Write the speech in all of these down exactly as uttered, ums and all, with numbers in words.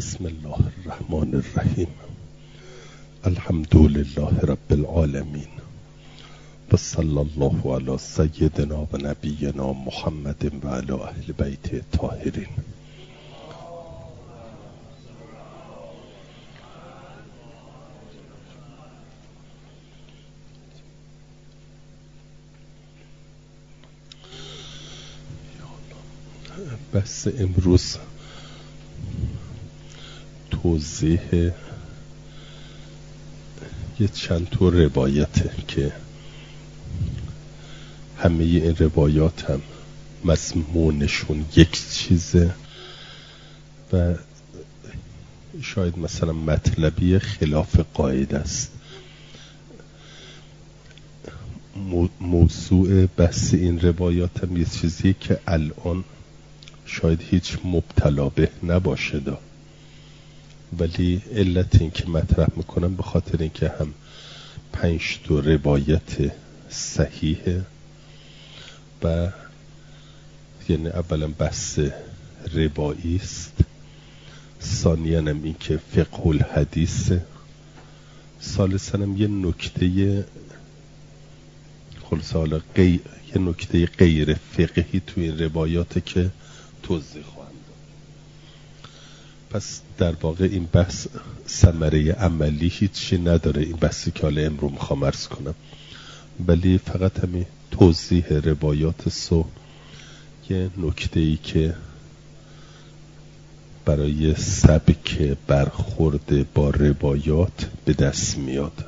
بسم الله الرحمن الرحیم. الحمد لله رب العالمین و صلی الله علی سیدنا و نبینا محمد و علی اهل بیت الطاهرین. بس امروز توضیح یه چند تا روایته که همه این روایات هم مضمونشون یک چیزه و شاید مثلا مطلبی خلاف قاعده است. موضوع بحث این روایات هم یه چیزیه که الان شاید هیچ مبتلا به نباشه دا، ولی علت این که مطرح میکنم به خاطر این که هم پنج تا روایت صحیحه و یعنی اولا بحث روایی است، ثانیاً هم این که فقه الحدیث، ثالثاً هم یه نکته خلاصه حالا غیر یه نکته غیر فقهی توی این روایاته که توضیح خواهم داد. پس در واقع این بحث ثمره عملی هیچی نداره، این بحثی که حالا امروز میخوام عرض کنم، ولی فقط همین توضیح روایات سو یه نکته ای که برای سبک برخورد با روایات به دست میاد.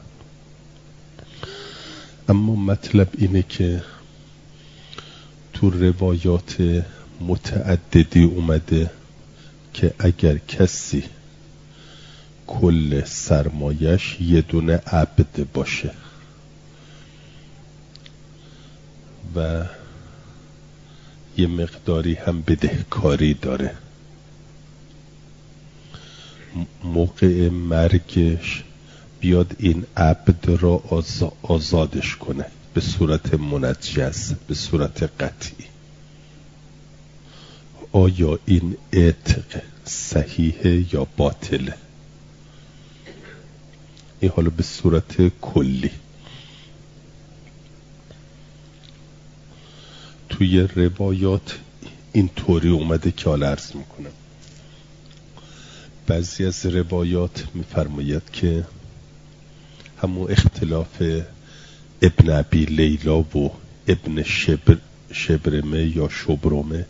اما مطلب اینه که تو روایات متعددی اومده که اگر کسی کل سرمایش یه دونه عبد باشه و یه مقداری هم بدهکاری داره، موقع مرگش بیاد این عبد را آزادش کنه به صورت منجز، به صورت قطعی. آیا این عتق صحیحه یا باطله؟ این حالا به صورت کلی. توی روایات این طوری اومده که حالا عرض میکنم. بعضی از روایات میفرماید که همون اختلاف ابن ابی لیلا و ابن شبر شبرمه یا شبرمه،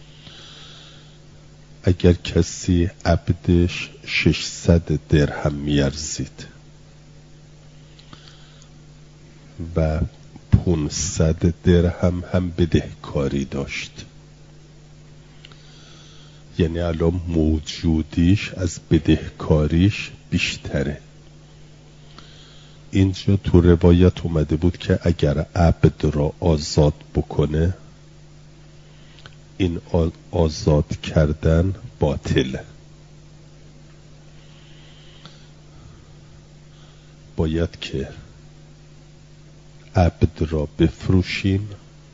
اگر کسی عبدش ششصد درهم میارزید و پانصد درهم هم بدهکاری داشت، یعنی الان موجودیش از بدهکاریش بیشتره. اینجا تو روایت اومده بود که اگر عبد را آزاد بکنه این آزاد کردن باطله، باید که عبد را بفروشیم،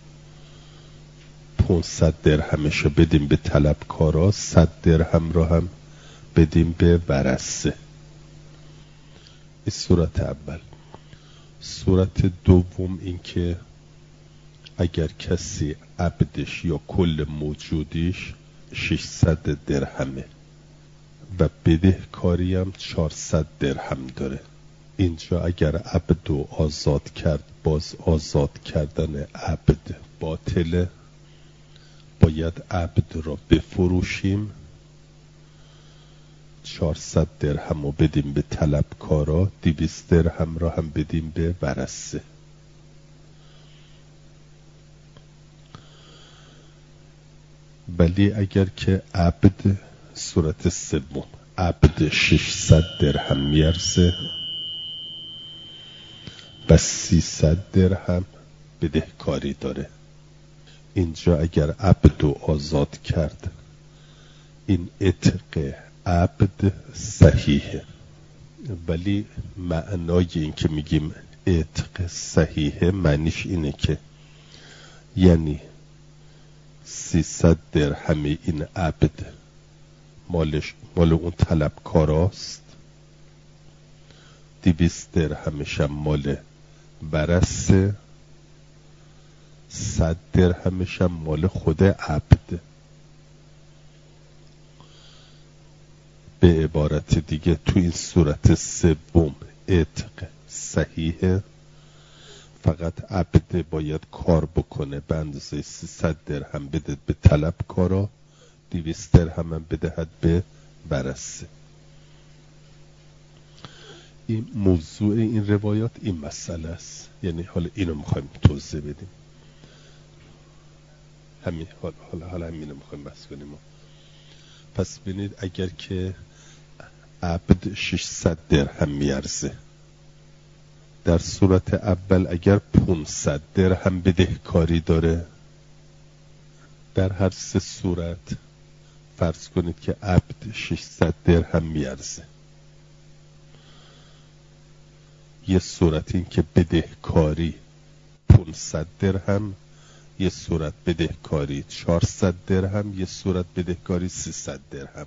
پانصد درهمشو بدیم به طلبکارا، صد درهم را هم بدیم به ورثه. این صورت اول. صورت دوم این که اگر کسی عبدش یا کل موجودیش ششصد درهمه و بدهکاری هم چهارصد درهم داره، اینجا اگر عبدو آزاد کرد باز آزاد کردن عبد باطله، باید عبد را بفروشیم، چهارصد درهم رو بدیم به طلبکارا، دویست درهم را هم بدیم به ورثه. ولی اگر که عبد، صورت سوم، عبد ششصد درهم میارزه و سیصد درهم بدهکاری داره، اینجا اگر عبدو آزاد کرد این عتق عبد صحیحه. ولی معنای این که میگیم عتق صحیحه معنیش اینه که یعنی سیصد درهم این عبد مالش مال اون طلبکاراست، دویست درهمش هم مال برسه، صد درهمش هم مال خود عبد. به عبارت دیگه تو این صورت سوم عتق صحیحه، فقط عبد باید کار بکنه به اندازه سیصد درهم بده به طلبکارا، دویست درهم هم بدهد به برسه. این موضوع این روایات این مسئله است، یعنی حالا اینو میخوایم توضیح بدیم، همین حالا حالا حالا همینو میخوایم بحث کنیم. پس ببینید اگر که عبد ششصد درهم میارزه، در صورت اول اگر پانصد درهم بدهکاری داره، در هر سه صورت فرض کنید که عبد ششصد درهم میارزه. یه صورت این که بدهکاری پانصد درهم، یه صورت بدهکاری چهارصد درهم، یه صورت بدهکاری سیصد درهم.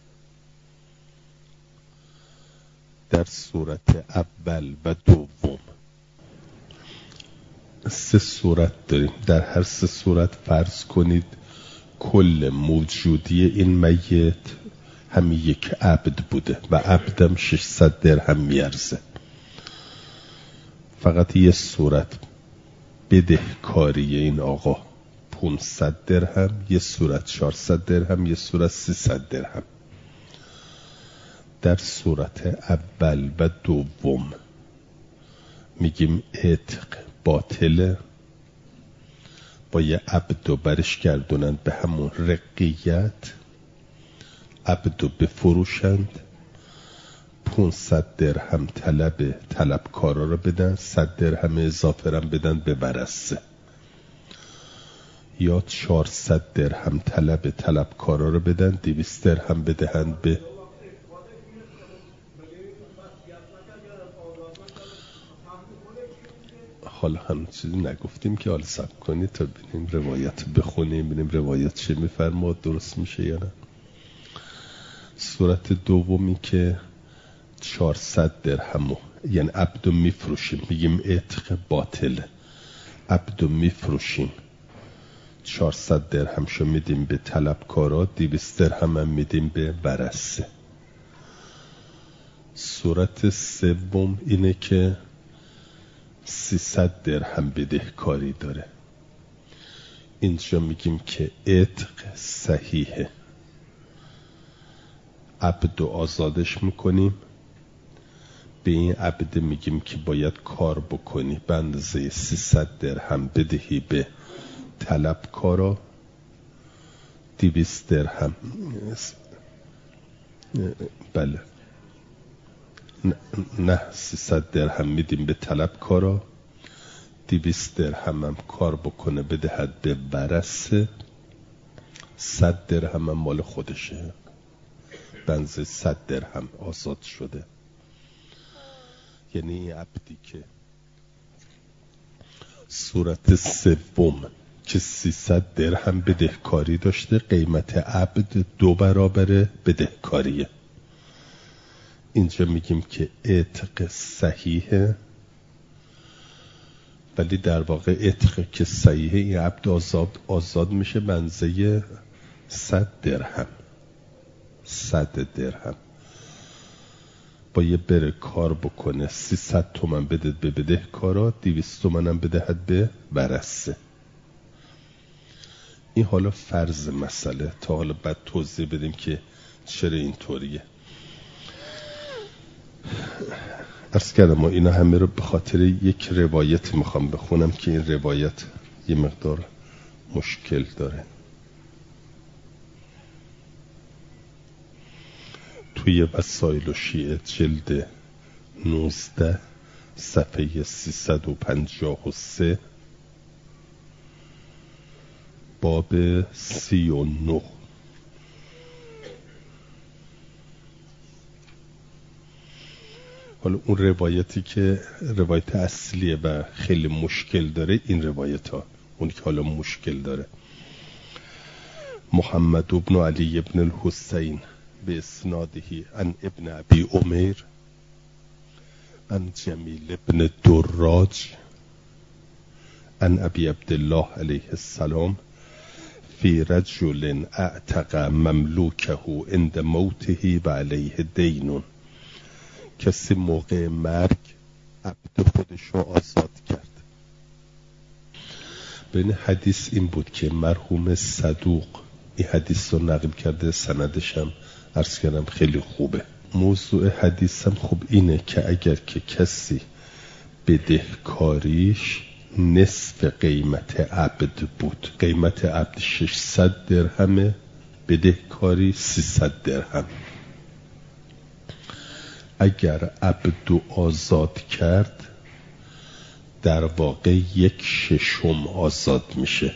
در صورت اول و دوم سه صورت داریم. در هر سه صورت فرض کنید کل موجودی این میت همین یک عبد بوده و عبدم ششصد درهم میارزه. فقط یه صورت بدهکاری این آقا پانصد درهم، یه صورت چهارصد درهم، یه صورت سیصد درهم. در صورت اول و دوم میگیم عتق باطله، با یه عبدو برش گردونند به همون رقیت، عبدو بفروشند، پانصد درهم طلب طلبکارا رو بدن، صد درهم اضافه رو بدن به ورثه، یا چهارصد درهم طلب طلبکارا رو بدن، دویست درهم بدهند به حالا هم چیزی نگفتیم که حالا صبر کنید تا ببینیم روایت بخونیم، ببینیم روایت چه میفرماد، درست میشه یا نه. صورت دومی که چهارصد درهمو یعنی عبدو میفروشیم، میگیم عتق باطله، عبدو میفروشیم، چهارصد درهمشو میدیم به طلبکارا، دویست درهم هم میدیم به ورثه. صورت سوم اینه که سیصد درهم بدهکاری داره، اینجا میگیم که عتق صحیحه، عبدو آزادش میکنیم، به این عبد میگیم که باید کار بکنی به اندازه سیصد درهم بدهی به طلبکارا، دویست درهم بله نه سیصد درهم میدیم به طلبکارا، دویست درهم هم کار بکنه بدهد به ورثه، صد درهم هم مال خودشه، بنز صد درهم آزاد شده. یعنی این عبدی که صورت سوم که سیصد درهم بدهکاری داشته، قیمت عبد دو برابر بدهکاریه، اینجا میگیم که عتق صحیحه، ولی در واقع عتق که صحیحه این عبد آزاد آزاد میشه منزه صد درهم، صد درهم با یه بره کار بکنه، سیصد تومن بده به بدهکارا، دویست تومن هم بدهد به ورثه. این حالا فرض مسئله، تا حالا بعد توضیح بدیم که چرا اینطوریه. عرض کردم ما اینا همه رو به خاطر یک روایت میخوام بخونم که این روایت یه مقدار مشکل داره. توی وسائل و شیعه جلد نوزده صفحه سیصد و پنجاه و سه باب سی و نه حالا اون روایتی که روایت اصلیه و خیلی مشکل داره این روایت ها، اون که حالا مشکل داره. محمد ابن علی ابن الحسین به اسنادهی عن ابن ابی عمیر عن جمیل ابن دراج عن ابی عبدالله علیه السلام فی رجل اعتق مملوکه عند موته و علیه دین. کسی موقع مرگ عبد خودش رو آزاد کرد. بین حدیث این بود که مرحوم صدوق این حدیث رو نقل کرده، سندش هم عرض کردم خیلی خوبه. موضوع حدیث هم خوب اینه که اگر که کسی بدهکاریش نصف قیمت عبد بود، قیمت عبد ششصد درهمه، بدهکاری سیصد درهم. اگر عبد آزاد کرد در واقع یک ششم آزاد میشه.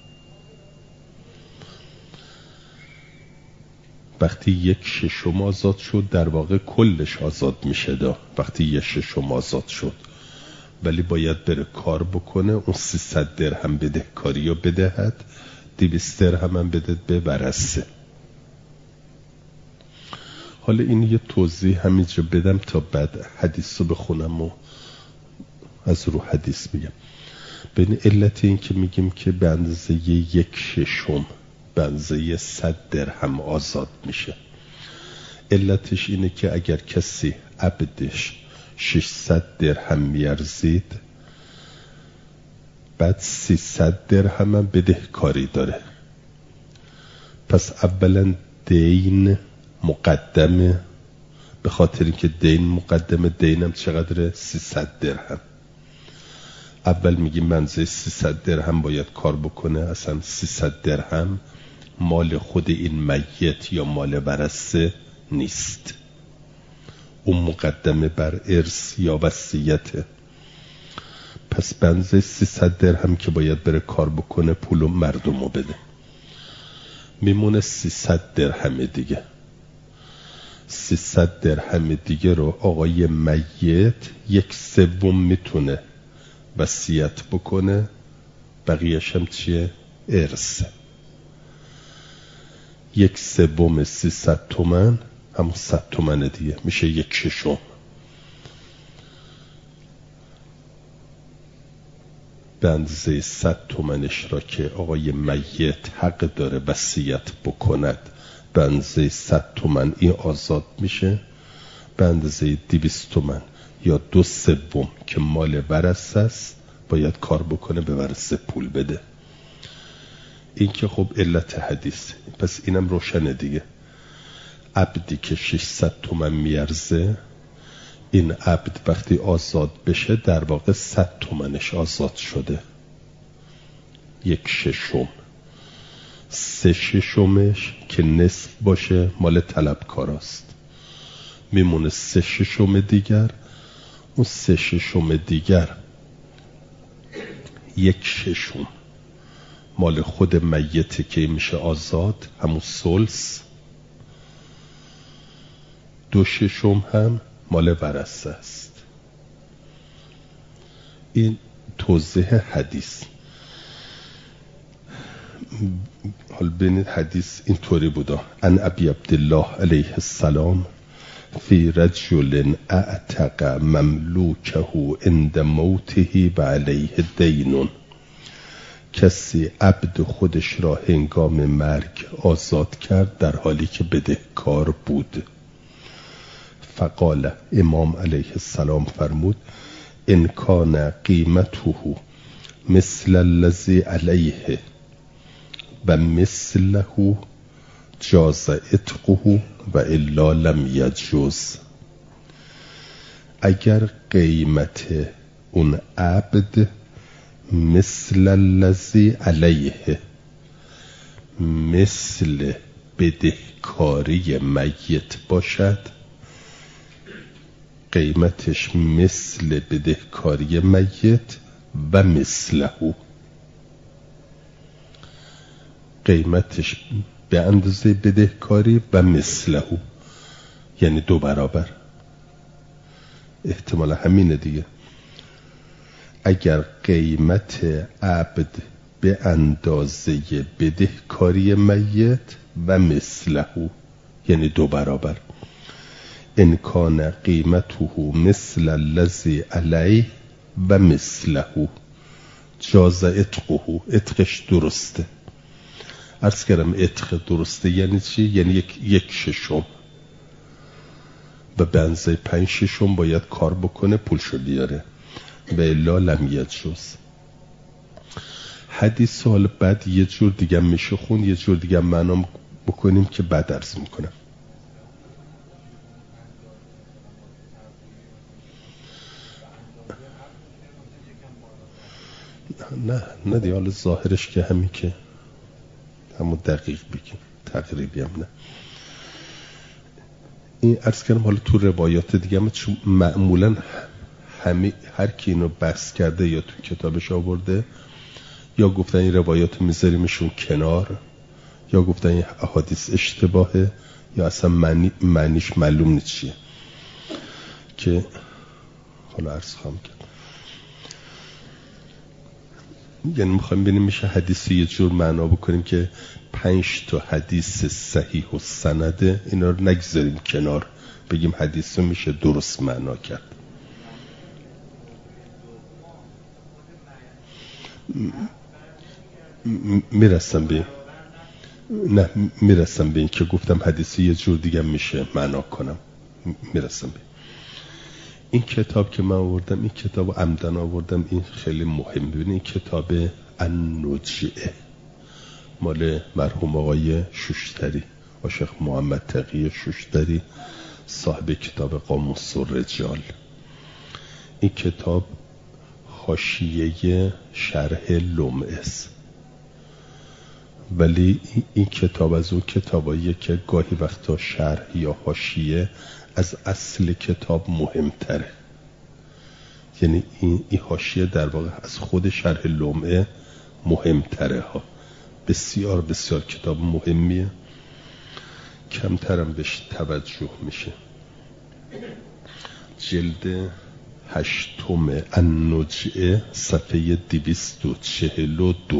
وقتی یک ششم آزاد شد در واقع کلش آزاد میشه دا وقتی یک ششم آزاد شد، ولی باید بره کار بکنه، اون سیصد درهم بدهکاری رو بدهد، دویست درهم هم بده به ورثه. حالا این یه توضیح همینجا بدم تا بعد حدیث رو بخونم و از رو حدیث بگم. بین علت این که میگیم که به اندازه یک ششم به اندازه صد درهم آزاد میشه، علتش اینه که اگر کسی عبدش ششصد درهم میارزید، بعد سیصد درهم هم بدهکاری داره، پس اولا دین مقدمه، به خاطر اینکه دین مقدمه، دینم چقدره؟ سیصد درهم. اول میگیم منزه سیصد درهم باید کار بکنه، اصلا سیصد درهم مال خود این میت یا مال ورثه نیست، اون مقدمه بر ارث یا وصیته. پس بنزه سیصد درهم که باید بره کار بکنه، پول مردم رو بده، میمونه سیصد درهم دیگه. سیصد درهم دیگه رو آقای میت یک سوم میتونه وصیت بکنه، بقیه‌ش هم چیه؟ ارث. یک سوم سیصد تومن همون صد تومن دیگه میشه یک ششم. به اندازه صد تومنش را که آقای میت حق داره وصیت بکند، به اندازه صد تومن این آزاد میشه. به اندازه دویست تومن یا دو سوم که مال ورثه است باید کار بکنه، به ورثه پول بده. این که خب علت حدیث. پس اینم روشنه دیگه. عبدی که ششصد تومن میارزه، این عبد وقتی آزاد بشه در واقع صد تومنش آزاد شده، یک ششم. سه ششمش که نصف باشه مال طلبکاراست، میمونه سه ششم دیگر. اون سه ششم دیگر یک ششم مال خود میته که میشه آزاد، همون ثلث. دو ششم هم مال ورثه است. این توضیح حدیث. حال ببینید حدیث اینطوری بوده: ان ابی عبدالله علیه السلام فی رجل اعتق مملوکه عند موته و علیه دین. کسی عبد خودش را هنگام مرگ آزاد کرد در حالی که بدهکار بود. فقال، امام علیه السلام فرمود: ان کان قیمته مثل الذی علیه و مثله جاز عتقه و الا لم یجوز. اگر قیمت اون عبد مثل الذی علیه، مثل بدهکاری میت باشد، قیمتش مثل بدهکاری میت و مثله، قیمتش به اندازه بدهکاری و مثله، یعنی دو برابر. احتمال همینه دیگه. اگر قیمت عبد به اندازه بدهکاری میت و مثله، یعنی دو برابر. ان کان قیمته مثل الذی علیه و مثله جاز عتقه، عتقش درسته. عرض کردم عتق درسته یعنی چی؟ یعنی یک, یک ششم و به اندازه پنج ششم باید کار بکنه پولشو بیاره و الا لم یجوز. حدیث سوال بعد یه جور دیگه میشه خون، یه جور دیگه معنا بکنیم که بعد عرض میکنم. نه نه دیگه حالا ظاهرش که همین که همون دقیق بگیم، تقریبی هم نه. این عرض کردم حالا تو روایات دیگه هم چون معمولا همه هر کی اینو بحث کرده یا تو کتابش آورده یا گفتن این روایات میذاریمشون کنار یا گفتن این احادیث اشتباهه یا اصلا معنی معنیش معلوم نیست چیه، که حالا عرض خواهم کرد. یعنی میخوایم ببینیم میشه حدیثی یه جور معنا بکنیم که پنج تا حدیث صحیح و سنده اینا رو نگذاریم کنار، بگیم حدیث رو میشه درست معنا کرد. میرسم به نه میرسم به این که گفتم حدیثی یه جور دیگه میشه معنا کنم. میرسم به این کتاب که من آوردم، این کتاب عمدن آوردم، این خیلی مهم. ببینید این کتاب النجعه مال مرحوم آقای شوشتری، شیخ محمد تقی شوشتری، صاحب کتاب قاموس الرجال. این کتاب حاشیه شرح لمعه است، ولی این کتاب از اون کتاباییه که گاهی وقتا شرح یا حاشیه از اصل کتاب مهمتره. یعنی این این حاشیه در واقع از خود شرح لمعه مهمتره ها. بسیار بسیار کتاب مهمیه، کمترم بهش توجه میشه. جلد هشتم النجعه صفحه دویست و چهل و دو.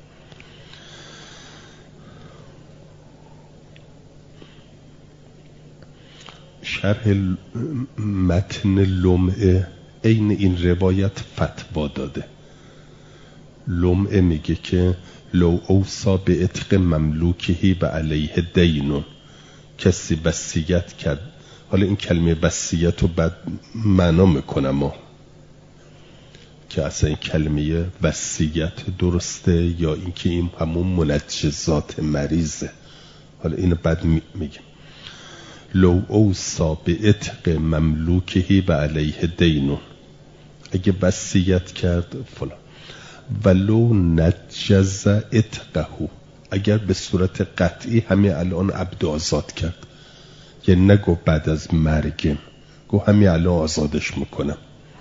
شرح متن لمعه عین این روایت فتوا داده. لمعه میگه که لو اوصا به عتق مملوکهی و علیه دینون، کسی وصیت کرد. حالا این کلمه وصیت رو بعد معنا میکنم ما که اصلا این کلمه وصیت درسته یا اینکه این همون منجزات مریضه. حالا اینو بعد میگم. لو اوصا به عتق مملوکهی و علیه دینون، اگه وصیت کرد فلان. ولو نجز عتقه، اگر به صورت قطعی همین الان عبد آزاد کرد، یعنی نگو بعد از مرگم، گو همین الان آزادش میکنم.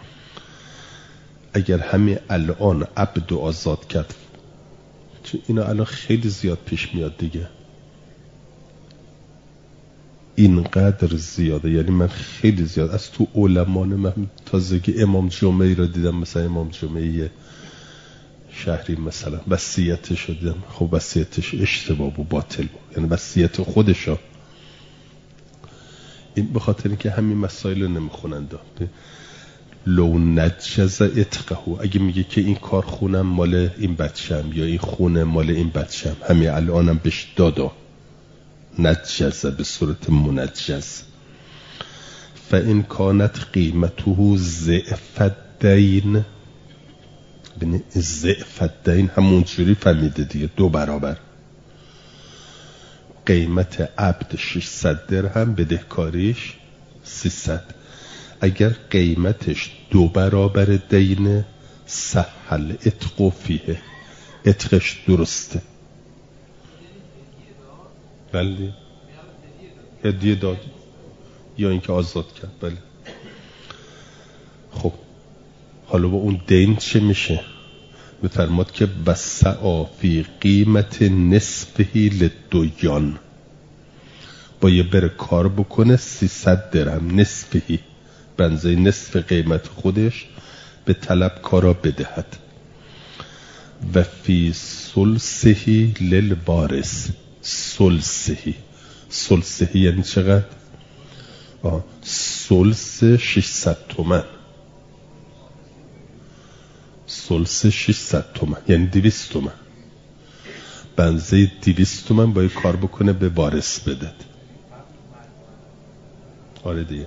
اگر همین الان عبد آزاد کرد، چون اینا الان خیلی زیاد پیش میاد دیگه، اینقدر زیاده. یعنی من خیلی زیاد از تو علمان من تازگی امام جمعی رو دیدم، مثلا امام جمعی شهری مثلا وصیتش رو دیدم، خب وصیتش اشتباه و باطل بود، یعنی وصیت خودشو. این به خاطر اینکه همین مسائل رو نمیخونند. لو نجز عتقه، اگه میگه که این کار خونم مال این بچم یا این خونه مال این بچم، همین الانم بهش دادا، نجز به صورت منجز. فإن کانت قیمته ضعف الدین، ببین ضعف الدین همون جوری فهمیده دیگه، دو برابر. قیمت عبد ششصد درهم، بدهکاریش سیصد. اگر قیمتش دو برابر دینه، سهل عتق فیه، عتقش درسته. بله هدیه داد یا اینکه آزاد کرد. بله خب حالا با اون دین چه میشه؟ بفرماد که وسع فی قیمت نصفهی للدیان، باید بره کار بکنه سیصد درهم نصفهی، بنزه نصف قیمت خودش به طلب کارا بدهد. و فی سلسهی للوارث، سلسهی سلسه یعنی چقدر؟ آه. سلس ششصد تومن، سلس ششصد تومن یعنی دویست تومن. بنزه دویست تومن باید کار بکنه به وارث بده. آره دیگه.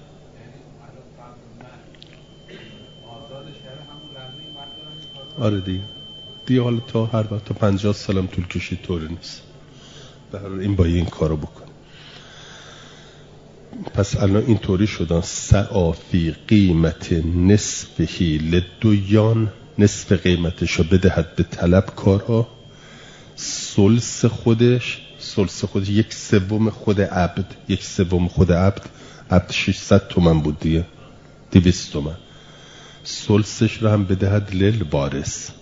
آره دیگه دیگه حالا تا هر وقت تا پنجاه سالم طول کشید طوری نیست، به هر حال این باید این کارو بکنه. پس الان اینطوری شدن سعافی قیمت نصفهی لدویان، نصف قیمتشو بدهد به طلبکارها، سلس خودش، سلس خودش یک سوم خود عبد، یک سوم خود عبد، عبد ششصد تومن بود دیگه، دویست تومن، سلسش رو هم بدهد لیل وارث.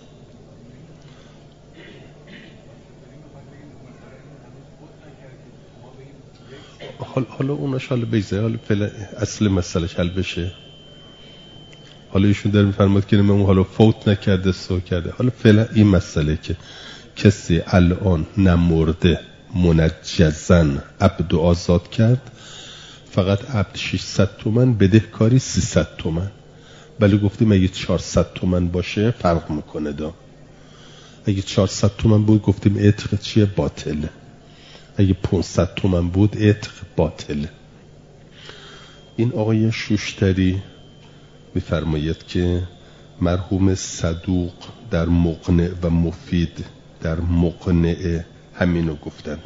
حالا حالا اوناش حالا بگذاره، حالا فعلا اصل مسئلهش حل بشه. حالا ایشون داره میفرماد که من حالا فوت نکرده سو کرده، حالا فعلا این مسئله که کسی الان نمرده منجزن عبد آزاد کرد، فقط عبد ششصد تومن، بدهکاری سیصد تومن. ولی گفتیم اگه چهارصد تومن باشه فرق میکنه دا. اگه چهارصد تومن بود گفتیم عتق چیه؟ باطله. اگه پانصد تومن بود عتق باطله. این آقای شوشتری میفرماید که مرحوم صدوق در مقنع و مفید در مقنع همینو گفتند،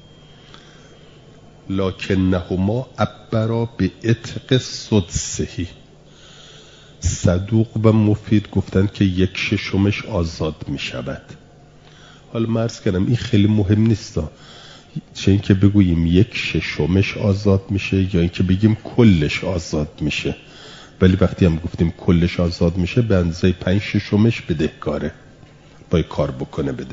لکنهما عبرا به عتق سدسهی. صدوق و مفید گفتند که یک ششمش آزاد می شود. حالا مرز کردم این خیلی مهم نیست، چه این که بگوییم یک ششمش آزاد میشه یا این که بگیم کلش آزاد میشه. ولی وقتی هم گفتیم کلش آزاد میشه به اندازه پنج ششمش بدهکاره، باید کار بکنه بده.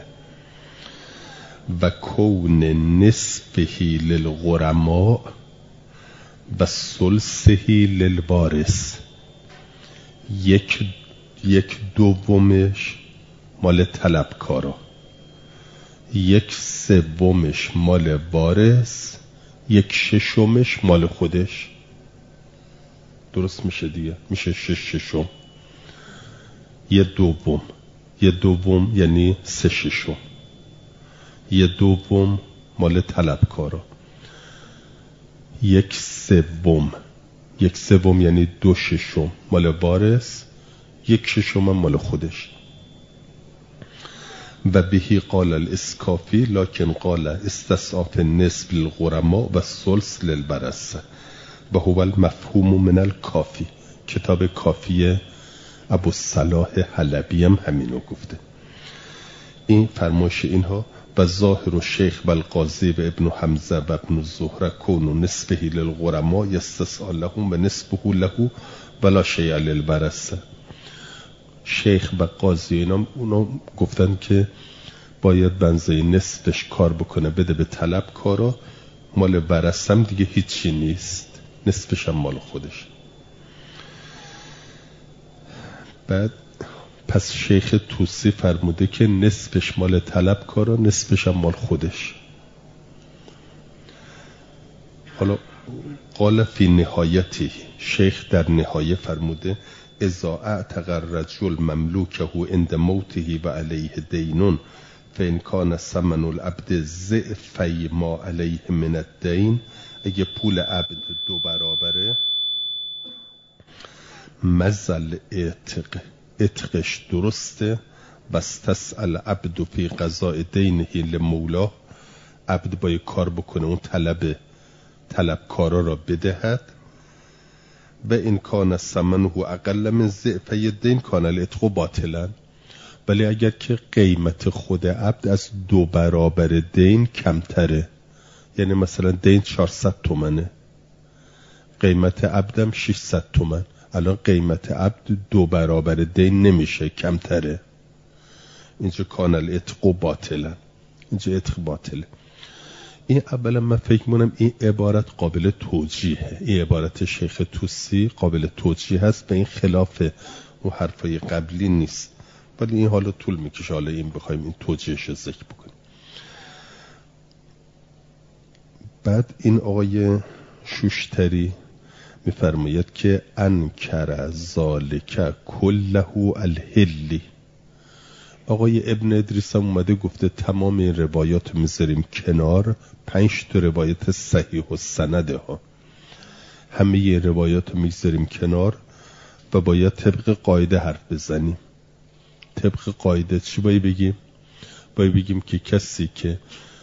و کون نصفهی للغرماء و سلسهی للوارث، یک یک دومش مال طلبکارا، یک سومش مال وارث، یک ششمش مال خودش. درست میشه دیگه، میشه شش ششم. یه دوم، یه دوم یعنی سه ششم، یه دوم مال طلبکارا، یک سوم، یک سوم یعنی دو ششم مال وارث، یک ششم مال خودش. و بهی قال الاسکافی لکن قال استصاف نصف للغرماء و سلس للورثه و هو المفهوم من الکافی. کتاب کافی ابوالصلاح حلبی هم همینو گفته. این فرمایش اینها و ظاهر و شیخ و القاضی و ابن حمزه و ابن زهره کون و نصفه للغرماء یستسال لهم و نصفه له ولا شیء للورثه. شیخ و قاضی اینا اونا گفتن که باید بنزه نصفش کار بکنه بده به طلبکارا، مال ورثه هم دیگه هیچی نیست، نصفش هم مال خودش. بعد پس شیخ توسی فرموده که نصفش مال طلبکارا، نصفش هم مال خودش. حالا قال فی نهایتی، شیخ در نهایه فرموده اذا اعتق الرجل مملوکه عند موته و علیه دینون فان کان ثمن العبد ضعفی ما علیه من الدین، اگه پول عبد دو برابره مزل اعتق، اعتقش درسته، واستسأل عبد فی قضاء دینه لمولاه، عبد باید کار بکنه اون طلب طلبکارا را بدهد. و این کان ثمنه اقل من ضعفی دین کان العتق باطلا. ولی اگر که قیمت خود عبد از دو برابر دین کمتره، یعنی مثلا دین چهارصد تومنه، قیمت عبدم ششصد تومن، الان قیمت عبد دو برابر دین نمیشه، کمتره، اینجا کان العتق باطلا، اینجا عتق باطله. این اولا من فکر می‌کنم این عبارت قابل توجیهه، این عبارت شیخ توسی قابل توجیه هست و این خلاف اون حرفای قبلی نیست، ولی این حالا طول میکشه حالا این بخوایم این توجیهش رو ذکر بکنیم. بعد این آقای شوشتری میفرماید که انکر ذالک کله الهلی. آقای ابن ادریس هم اومده گفته تمام این روایات میذاریم کنار، پنج تا روایت صحیح و سنده ها، همه ی روایات میذاریم کنار و باید طبق قاعده حرف بزنیم. طبق قاعده چی باید بگیم؟ باید بگیم که کسی که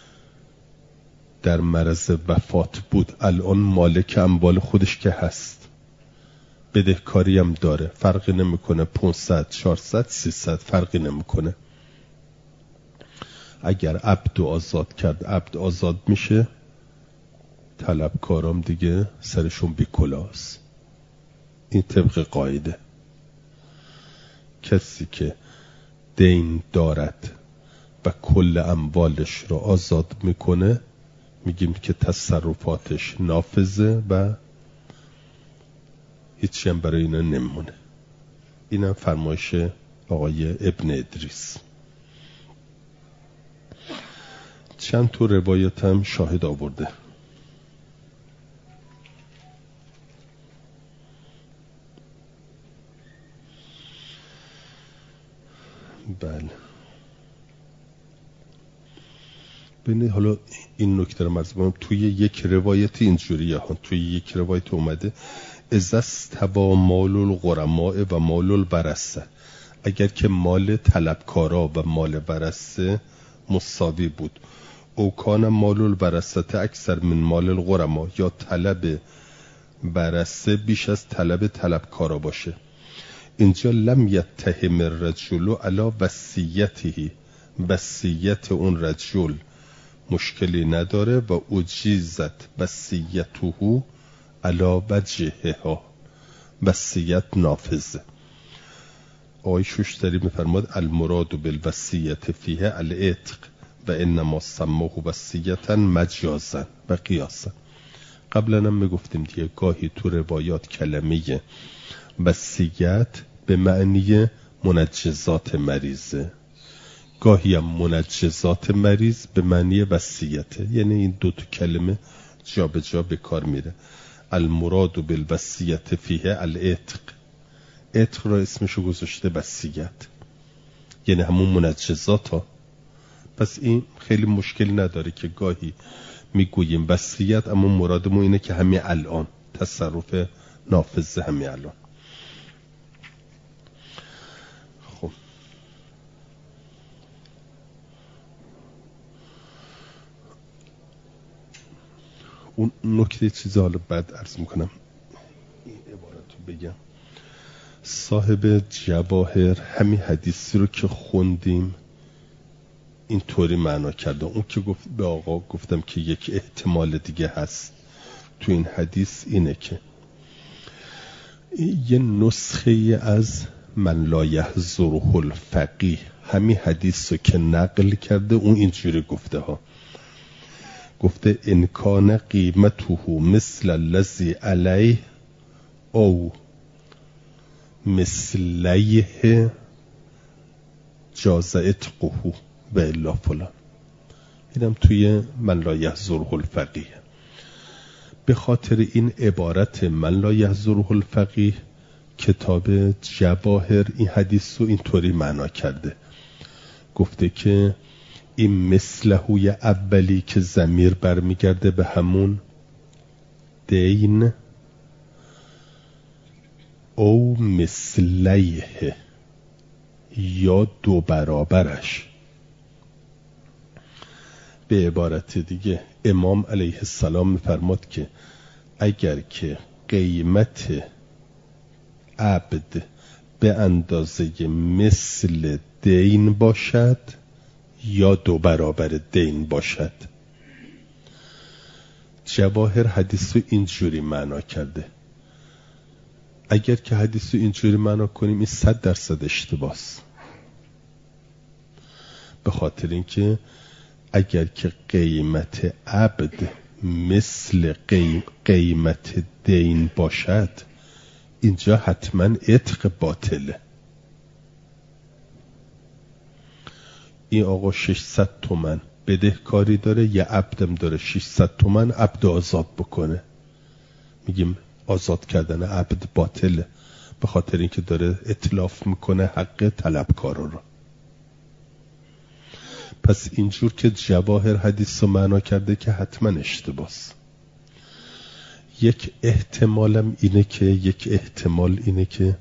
در مرض وفات بود الان مالک اموال خودش که هست، بدهکاری هم داره، فرقی نمیکنه پانصد چهارصد سیصد فرقی نمیکنه. اگر عبد آزاد کرد عبد آزاد میشه، طلبکارام دیگه سرشون بی کلاست. این طبق قاعده. کسی که دین دارد و کل اموالش رو آزاد میکنه میگیم که تصرفاتش نافذه و هیچی هم برای اینا نمونه. اینم فرمایش آقای ابن ادریس. چند تا روایت هم شاهد آورده. بله ببینید، حالا این نکته رو مرز کنم. توی یک روایت اینجوریه ها، توی یک روایت اومده اذا استوى مال الغرماء و مال الورثه، اگر که مال طلبکارا و مال ورثه مساوی بود، او کان مال الورثه اکثر من مال الغرماء، یا طلب ورثه بیش از طلب طلبکارا باشه. اینجا لم یتهم الرجل علی وصیته، وصیت اون رجل مشکلی نداره و اجیزت وصیته علی وجهها، وصیت نافذه. آقای شوشتری میفرماد المراد بالوصیت فیه العتق و انما سموه وصیتا مجازا و قیاسا. قبلا هم میگفتیم دیگه، گاهی تو روایات کلمه وصیت به معنی منجزات مریضه، گاهی هم منجزات مریض به معنی وصیته، یعنی این دو تا کلمه جا به جا به کار میره. المراد بالوصیت فیه العتق، عتق را اسمشو گذاشته وصیت، یعنی همون منجزات ها. پس این خیلی مشکل نداره که گاهی میگوییم وصیت، اما مرادمون اینه که همین الان تصرف نافذه، همین الان. خب اون نکته چیزا حالا بعد عرض میکنم، این عبارت رو بگم. صاحب جواهر همین حدیثی رو که خوندیم این طوری معنا کرده. اون که گفت به آقا گفتم که یک احتمال دیگه هست تو این حدیث اینه که یه نسخه از من لا یحضره الفقیه، همین حدیث رو که نقل کرده اون اینجوری گفته ها، گفته انکان قیمته مثل الذی علیه او مثلیه جاز اتقه و الا فلان. اینم توی من لا یحضره الفقیه. به خاطر این عبارت من لا یحضره الفقیه کتاب جواهر این حدیث رو اینطوری معنا کرده، گفته که این مثلهوی اولی که ضمیر برمیگرده به همون دین، او مثلیه یا دو برابرش. به عبارت دیگه امام علیه السلام میفرماد که اگر که قیمت عبد به اندازه مثل دین باشد یا دو برابر دین باشد. جواهر حدیث رو اینجوری معنا کرده. اگر که حدیث رو اینجوری معنا کنیم این صد درصد اشتباهست، به خاطر اینکه اگر که قیمت عبد مثل قیم قیمت دین باشد اینجا حتما عتق باطله. این آقا ششصد تومن بدهکاری داره، یه عبدم داره ششصد تومن، عبد آزاد بکنه، میگیم آزاد کردن عبد باطله، به خاطر اینکه داره اتلاف میکنه حق طلبکارا رو. پس اینجور که جواهر حدیث رو معنا کرده که حتما اشتباس. یک احتمالم اینه که یک احتمال اینه که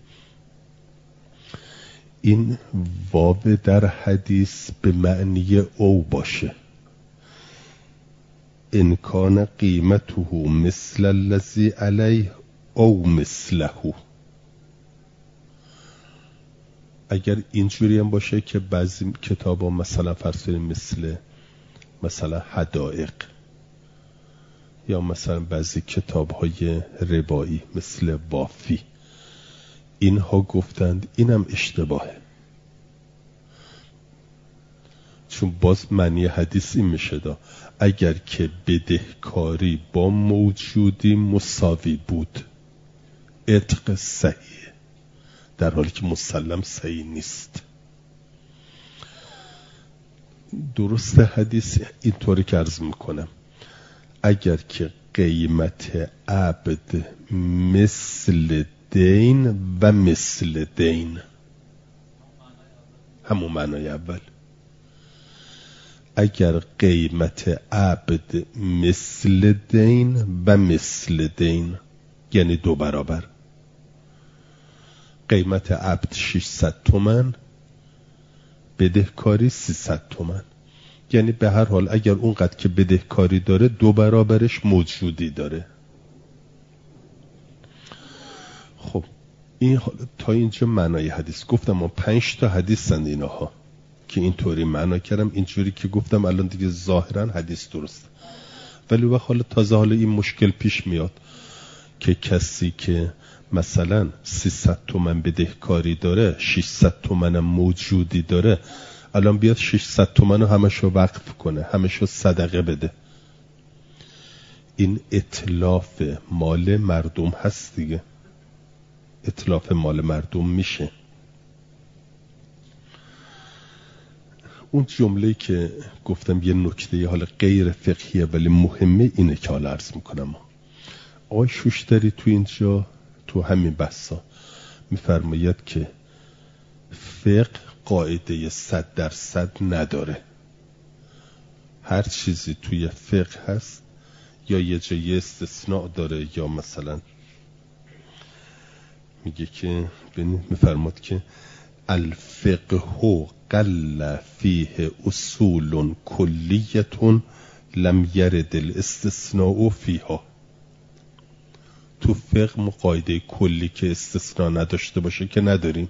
این واو در حدیث به معنی او باشه، ان کان قیمته مثل الذی علیه او مثله. اگر اینجوری هم باشه که بعضی کتابا مثلا فرض کنیم مثل مثلا حدائق یا مثلا بعضی کتاب‌های ربایی مثل وافی اینها گفتند، اینم اشتباهه، چون باز معنی حدیث این میشه دا اگر که بدهکاری با موجودی مساوی بود عتق صحیح، در حالی که مسلم صحیح نیست. درست حدیث اینطوری که عرض میکنم، اگر که قیمت عبد مثل دین و مثل دین، همون معنای اول، اگر قیمت عبد مثل دین و مثل دین یعنی دو برابر، قیمت عبد ششصد تومن، بدهکاری سیصد تومن، یعنی به هر حال اگر اونقدر که بدهکاری داره دو برابرش موجودی داره. خب این تا اینجا معنای حدیث. گفتم ما پنج تا حدیثند اینها که اینطوری معنا کردم، اینجوری که گفتم الان دیگه ظاهرا حدیث درست، ولی وقت حالا تازه حالا این مشکل پیش میاد که کسی که مثلا سیصد تومن بدهکاری داره، ششصد تومن موجودی داره، الان بیاد ششصد تومن رو همشو وقف کنه، همشو صدقه بده، این اتلاف مال مردم هست دیگه، اتلاف مال مردم میشه. اون جمله که گفتم یه نکته حالا غیر فقهیه ولی مهمه، اینه که حالا عرض میکنم. آقای شوشتری تو اینجا تو همین بحثا میفرماید که فقه قاعده صد درصد نداره، هر چیزی توی فقه هست یا یه جای استثناء داره، یا مثلا میگه که میفرماد که الفقه قل فیه اصول کلیتون لم یرد الاستثناء فیها. تو فقه قاعده کلی که استثناء نداشته باشه که نداریم.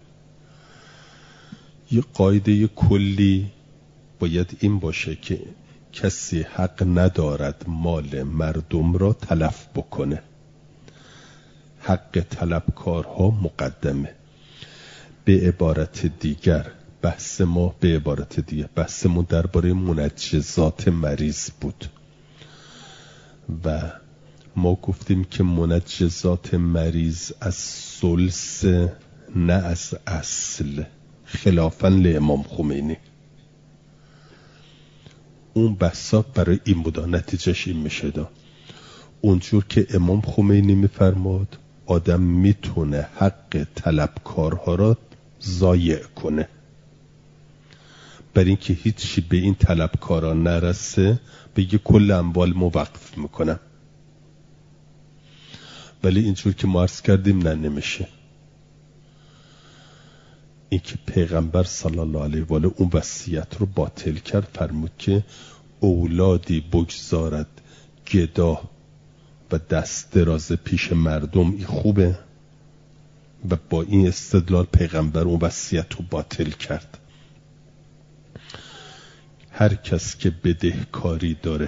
یه قاعده کلی باید این باشه که کسی حق ندارد مال مردم را تلف بکنه، حق طلبکارها مقدمه. به عبارت دیگر بحث ما به عبارت دیگر بحثمون درباره منجزات مریض بود و ما گفتیم که منجزات مریض از ثلث نه از اصل، خلافاً لامام خمینی. اون بحثا برای این بودا، نتیجهش این میشه دا اونجور که امام خمینی میفرماد آدم میتونه حق طلبکارها را ضایع کنه، برای اینکه هیچی به این طلبکارا نرسه بگه کل اموال موقف میکنم، ولی اینجور که ما عرض کردیم نه نمیشه. این که پیغمبر صلی الله علیه و آله اون وصیت رو باطل کرد، فرمود که اولادی بگذارد گدا و دست دراز پیش مردم، این خوبه، و با این استدلال پیغمبر اون وصیت رو باطل کرد. هر کس که بدهکاری داره،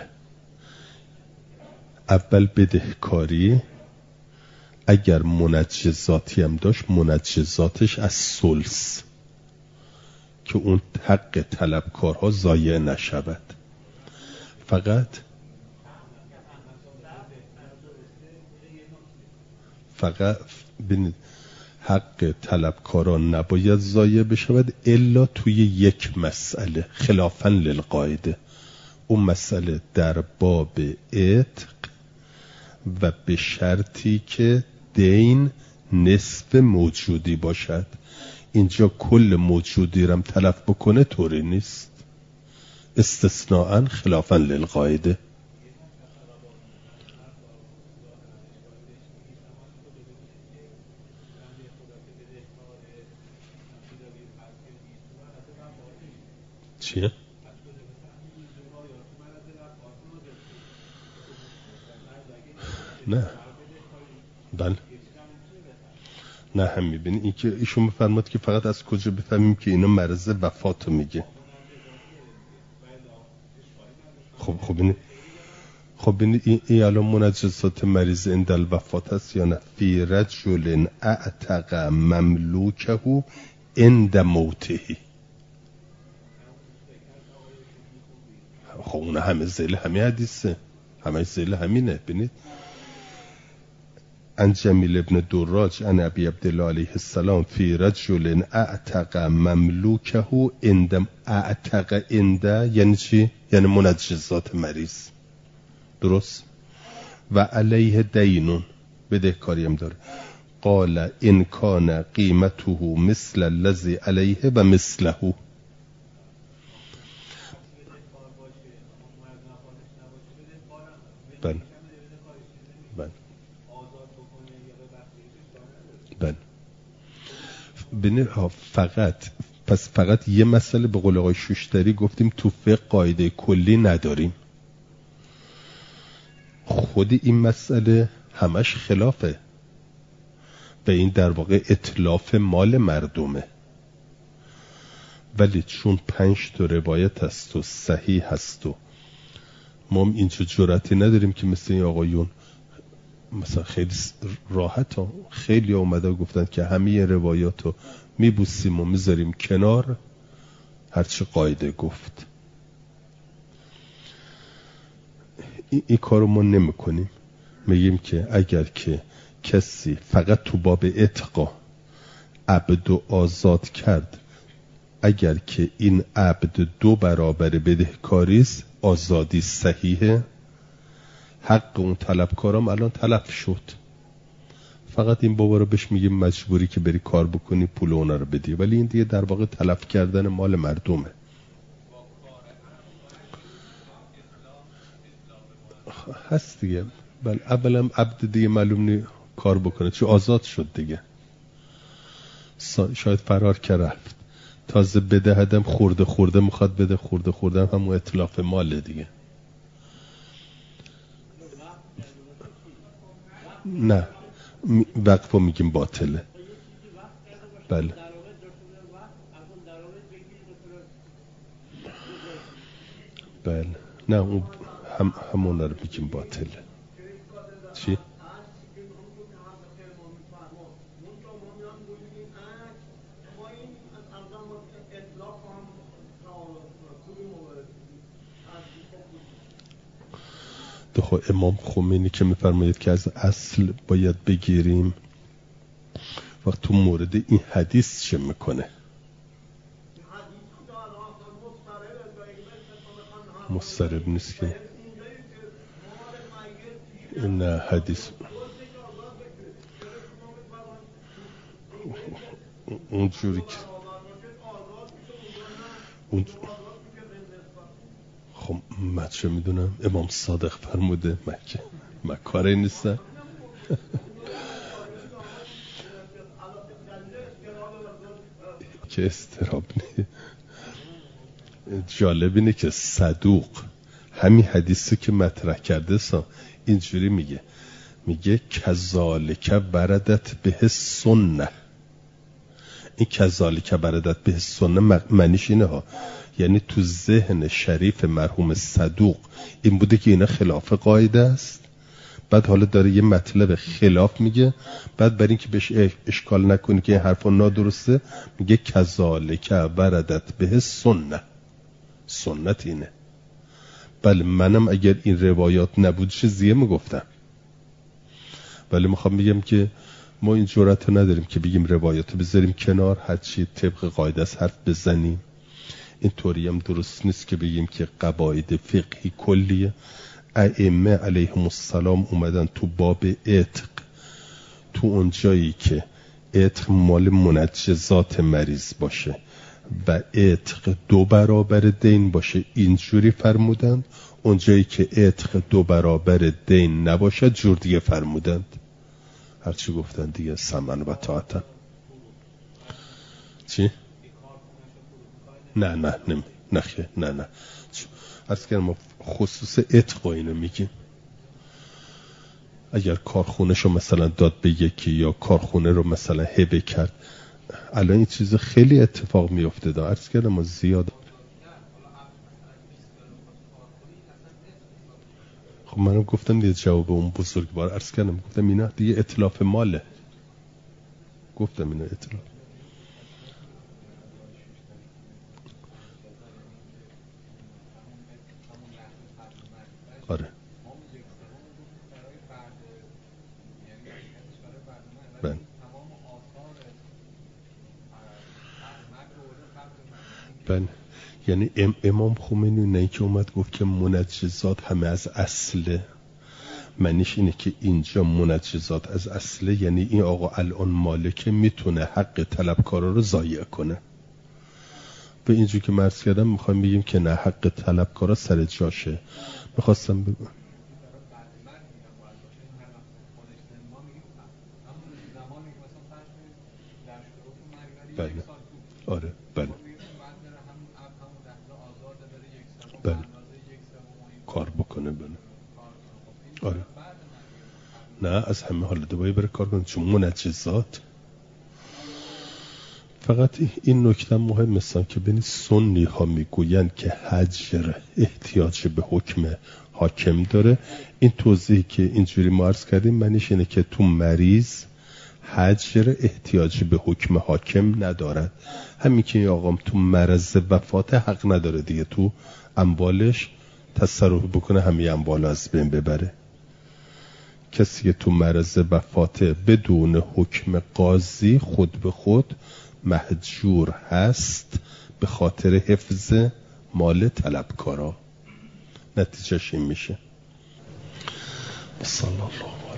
اول بدهکاری اگر منجزاتی هم داشت، منجزاتش از ثلث که اون حق طلبکارها ضایع نشود. فقط فقط ببینید حق طلبکاران نباید ضایع بشود الا توی یک مسئله، خلافاً للقاعده. اون مسئله در باب عتق و به شرطی که دین نصف موجودی باشد. اینجا کل موجودی رم تلف بکنه طوری نیست، استثناءً خلافاً للقاعده. چیه؟ نه بله نه هم میبینی این که ایشون میفرماد که فقط از کجا بفهمیم که اینا مرض وفاتو میگه. خب خب این خب این این الان منجزات مریض عند الوفات هست یا نه؟ فی رجل اعتق مملوکه عند موته. خب اون همه زیل همه حدیثه، همه زیل همینه. ببینید عن جمیل ابن دراج عن ابی عبدالله علیه السلام فی رجل اعتق مملوکه عند اعتق عند یعنی چی؟ یعنی منجزات مریض، درست؟ و علیه دینون بدهکاری هم داره. قال ان کان قیمته مثل الذی علیه و مثله. بله بله بله ببینید فقط پس فقط یه مسئله به قول آقای شوشتری گفتیم تو فقه قاعده کلی نداریم. خود این مسئله همش خلافه و این در واقع اتلاف مال مردمه، ولی چون پنج تا روایت هست و صحیح هست و ما اینجا جرأتی نداریم که مثل این آقایون مثلا خیلی راحت ها خیلی اومده و گفتن که همه روایات رو میبوسیم و میذاریم کنار، هرچی قاعده گفت. این, این کارو ما نمی کنیم. میگیم که اگر که کسی فقط تو باب اتقا عبد و آزاد کرد، اگر که این عبد دو برابر بدهکاریست، آزادی صحیحه، حق اون طلبکارام الان تلف شد. فقط این بابا رو بهش میگیم مجبوری که بری کار بکنی پول اونا رو بدی، ولی این دیگه در واقع تلف کردن مال مردمه. هست دیگه. بل اولم عبد دیگه معلوم نی کار بکنه چون آزاد شد دیگه، شاید فرار کرد رفت. تازه بدهدم خورده خورده میخواد بده، خورده خورده هم همون اتلاف ماله دیگه. نه وقفو میگیم باطله. بله بله نه اون هم همون رو میگیم باطله. چی؟ دخوا امام خمینی که میفرماید که از اصل باید بگیریم، وقت تو مورد این حدیث چه میکنه؟ مسترب نیست که نه حدیث اونجوری که اون خب من چه میدونم، امام صادق فرموده، من که من کاری نیستم. که استراب نیست. جالب اینه که صدوق همین حدیثی که مطرح کرده سا اینجوری میگه، میگه کذالک بردت به سنه. این کذالک بردت به سنه معنیش اینه ها، یعنی تو ذهن شریف مرحوم صدوق این بوده که اینا خلاف قاعده است، بعد حالا داره یه مطلب خلاف میگه، بعد برای اینکه بهش اشکال نکنی که این حرفا نادرسته میگه کذالک بردت به سنه. سنت اینه. بله منم اگر این روایات نبود چیزیه میگفتم، ولی میخوام بگم که ما این جرأت رو نداریم که بگیم روایات رو بذاریم کنار، هرچی طبق قاعده است حرف بزنیم. اینطوری هم درست نیست که بگیم که قواعد فقهی کلیه. ائمه علیهم السلام اومدن تو باب عتق، تو اون جایی که عتق مال منجزات مریض باشه و عتق دو برابر دین باشه اینجوری فرمودند، اون جایی که عتق دو برابر دین نباشه جور دیگه فرمودند. هرچی گفتن دیگه سمن و طاعتن. چی؟ نه نه نه نخیه نه نه عرض کردم ما خصوص عتق و اینو میگیم. اگر کارخونهشو مثلا داد به یکی یا کارخونه رو مثلا هبه کرد، الان این چیز خیلی اتفاق میفته دا. عرض کردم ما زیاد. خب منم گفتم دیگه جواب اون بزرگوار عرض کردم، گفتم اینا دیگه اتلاف ماله، گفتم اینا اتلاف. آره بله بله. یعنی ام امام خمینی نه که اومد گفت که منجزات همه از اصله، معنیش اینه که اینجا منجزات از اصله، یعنی این آقا الان مالک میتونه حق طلبکارا رو ضایع کنه. به اینجور که مرز کردم میخوایم بگیم که نه، حق طلبکارا سر جاشه. میخواستم بگم بله آره بله بله کار بکنه بله آره نه از همه حال دوباره بره کار کنه چون منجزات. فقط این نکته مهم است که بین سنی ها میگوین که حجر احتیاج به حکم حاکم داره. این توضیحی که اینجوری ما عرض کردیم معنیش اینه که تو مریض حجر احتیاج به حکم حاکم ندارد. همین که این آقام تو مرض وفات حق نداره دیگه تو اموالش تصرف بکنه، همین اموال از بین ببره. کسی که تو مرض وفات بدون حکم قاضی خود به خود محجور هست به خاطر حفظ مال طلبکارا. نتیجهش این میشه. صلی الله